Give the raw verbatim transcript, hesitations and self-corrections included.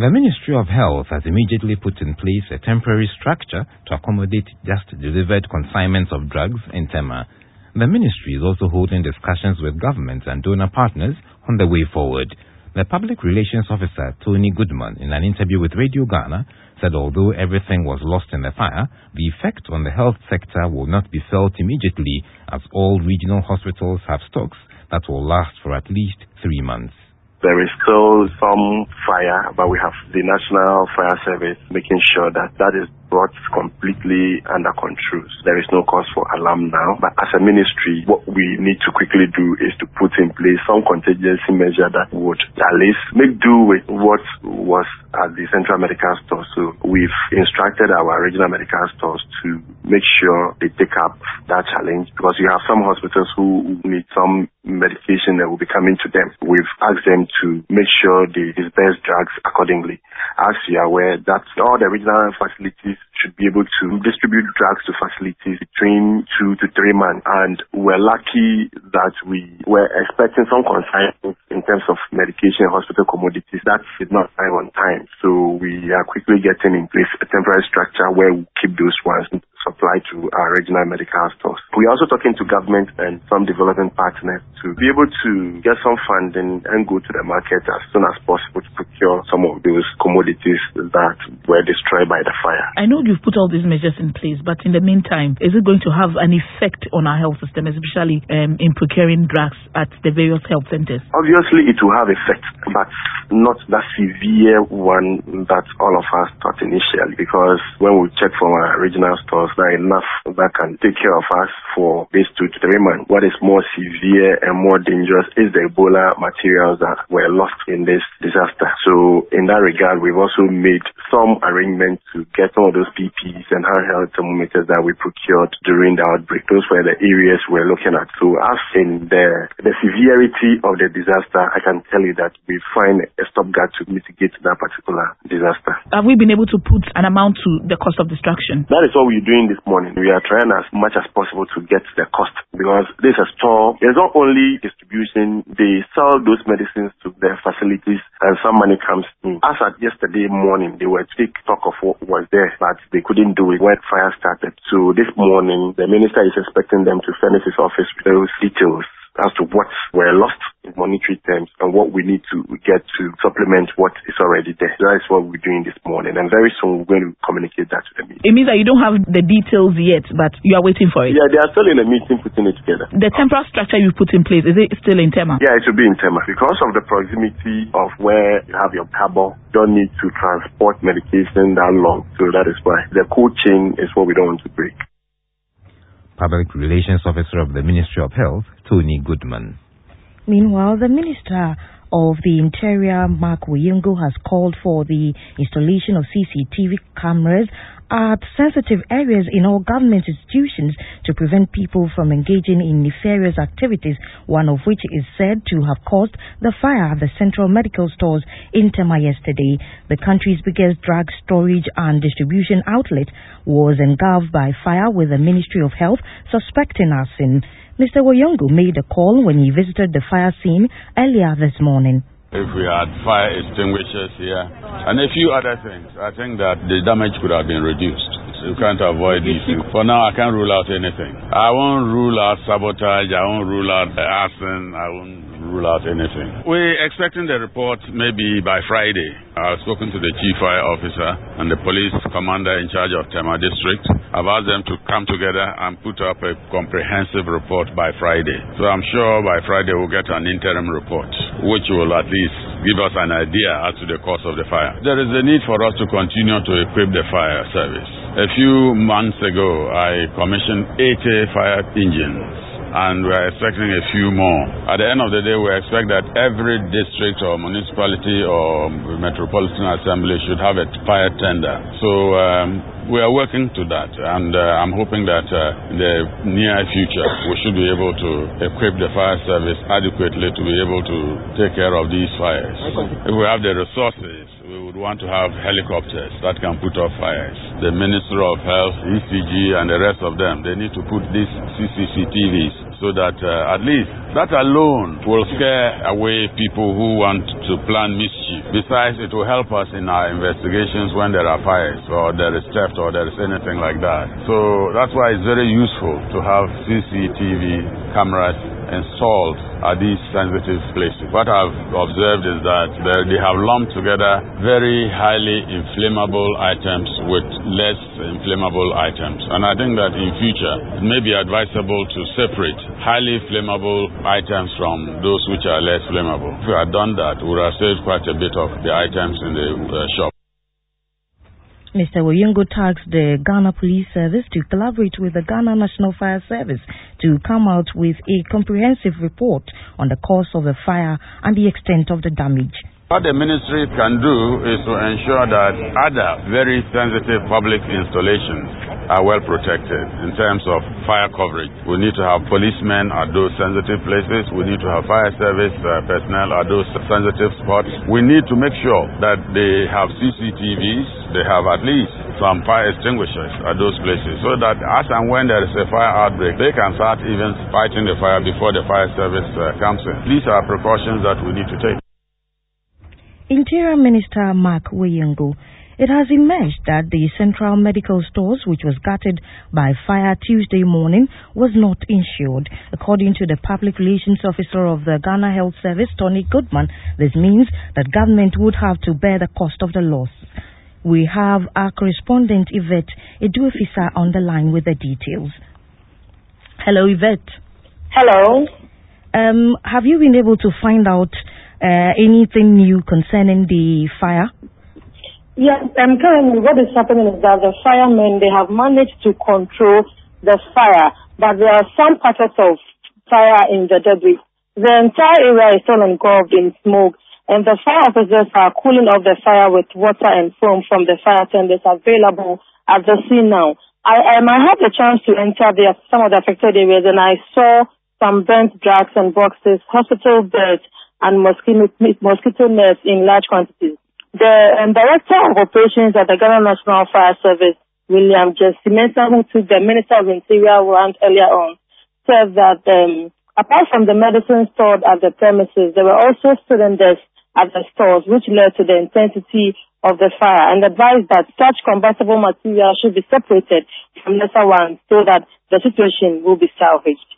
The Ministry of Health has immediately put in place a temporary structure to accommodate just delivered consignments of drugs in Tema. The ministry is also holding discussions with governments and donor partners on the way forward. The Public Relations Officer, Tony Goodman, in an interview with Radio Ghana, said although everything was lost in the fire, the effect on the health sector will not be felt immediately, as all regional hospitals have stocks that will last for at least three months. There is still some fire, but we have the National Fire Service making sure that that is brought completely under control. There is no cause for alarm now. But as a ministry, what we need to quickly do is to put in place some contingency measure that would at least make do with what was at the Central Medical Store. So we've instructed our regional medical stores to make sure they take up that challenge, because you have some hospitals who need some medication that will be coming to them. We've asked them to make sure they dispense drugs accordingly. As you are aware, that all the regional facilities should be able to distribute drugs to facilities between two to three months. And we're lucky that we were expecting some consignments in terms of medication and hospital commodities. That did not arrive on time. So we are quickly getting in place a temporary structure where we keep those ones supplied to our regional medical stores. We are also talking to government and some development partners to be able to get some funding and go to the market as soon as possible to procure some of those commodities that were destroyed by the fire. I know you've put all these measures in place, but in the meantime, is it going to have an effect on our health system, especially um, in procuring drugs at the various health centers? Obviously, it will have effect, but not that severe one that all of us thought initially, because when we check from our regional stores, there are enough that can take care of us for these two to three months. What is more severe and more dangerous is the Ebola materials that were lost in this disaster. So in that regard, we've also made some arrangements to get some of those P P Es and handheld thermometers that we procured during the outbreak. Those were the areas we're looking at. So as in the, the severity of the disaster, I can tell you that we find a stopgap to mitigate that particular disaster. Have we been able to put an amount to the cost of destruction? That is what we're doing this morning. We are trying as much as possible to get the cost, because this is a store. It's not only distribution, they sell those medicines to their facilities and some money comes in. As at yesterday morning, they were take stock of what was there, but they couldn't do it when fire started. So this morning, the minister is expecting them to furnish his office with those details as to what were lost in monetary terms and what we need to get to supplement what is already there. That is what we're doing this morning, and very soon we're going to communicate that to the media. It means that you don't have the details yet, but you are waiting for it? Yeah, they are still in a meeting putting it together. The temporary structure you put in place, is it still in Tema? Yeah, it will be in Tema. Because of the proximity of where you have your cabo, you don't need to transport medication that long, so that is why. The cold chain is what we don't want to break. Public Relations Officer of the Ministry of Health, Tony Goodman. Meanwhile, the Minister of the Interior, Mark Woyengo, has called for the installation of C C T V cameras at sensitive areas in all government institutions to prevent people from engaging in nefarious activities, one of which is said to have caused the fire at the Central Medical Stores in Tema yesterday. The country's biggest drug storage and distribution outlet was engulfed by fire, with the Ministry of Health suspecting arson. Mister Woyengo made a call when he visited the fire scene earlier this morning. If we had fire extinguishers here and a few other things, I think that the damage could have been reduced. So you can't avoid these things. For now, I can't rule out anything. I won't rule out sabotage. I won't rule out arson. I won't rule out anything. We're expecting the report maybe by Friday. I've spoken to the Chief Fire Officer and the police commander in charge of Tema District. I've asked them to come together and put up a comprehensive report by Friday. So I'm sure by Friday we'll get an interim report, which will at least give us an idea as to the cause of the fire. There is a need for us to continue to equip the fire service. A few months ago, I commissioned eighty fire engines, and we're expecting a few more. At the end of the day, we expect that every district or municipality or metropolitan assembly should have a fire tender. So um, we are working to that, and uh, I'm hoping that uh, in the near future, we should be able to equip the fire service adequately to be able to take care of these fires. If we have the resources, we would want to have helicopters that can put out fires. The Minister of Health, E C G, and the rest of them, they need to put these C C T Vs so that uh, at least That alone will scare away people who want to plan mischief. Besides, it will help us in our investigations when there are fires or there is theft or there is anything like that. So that's why it's very useful to have C C T V cameras installed at these sensitive places. What I've observed is that they have lumped together very highly inflammable items with less inflammable items. And I think that in future, it may be advisable to separate highly flammable items from those which are less flammable. If we had done that, we would have saved quite a bit of the items in the uh, shop. Mister Woyungo tasked the Ghana Police Service to collaborate with the Ghana National Fire Service to come out with a comprehensive report on the cause of the fire and the extent of the damage. What the ministry can do is to ensure that other very sensitive public installations are well protected in terms of fire coverage. We need to have policemen at those sensitive places. We need to have fire service uh, personnel at those sensitive spots. We need to make sure that they have C C T Vs, they have at least some fire extinguishers at those places, so that as and when there is a fire outbreak, they can start even fighting the fire before the fire service uh, comes in. These are precautions that we need to take. Interior Minister Mark Woyungo. It has emerged that the Central Medical Stores, which was gutted by fire Tuesday morning, was not insured. According to the Public Relations Officer of the Ghana Health Service, Tony Goodman, this means that government would have to bear the cost of the loss. We have our correspondent Yvette Eduefisa on the line with the details. Hello, Yvette. Hello. Um, have you been able to find out uh, anything new concerning the fire? Yes, um, currently what is happening is that the firemen, they have managed to control the fire, but there are some packets of fire in the debris. The entire area is still engulfed in smoke, and the fire officers are cooling off the fire with water and foam from the fire tenders available at the scene now. I, um, I had the chance to enter the, some of the affected areas, and I saw some burnt drugs and boxes, hospital beds, and mosquito, mosquito nets in large quantities. The um, Director of Operations at the Ghana National Fire Service, William Jesse Mensah, who took the Minister of Interior around earlier on, said that um, apart from the medicine stored at the premises, there were also cylinders at the stores, which led to the intensity of the fire, and advised that such combustible material should be separated from lesser ones so that the situation will be salvaged.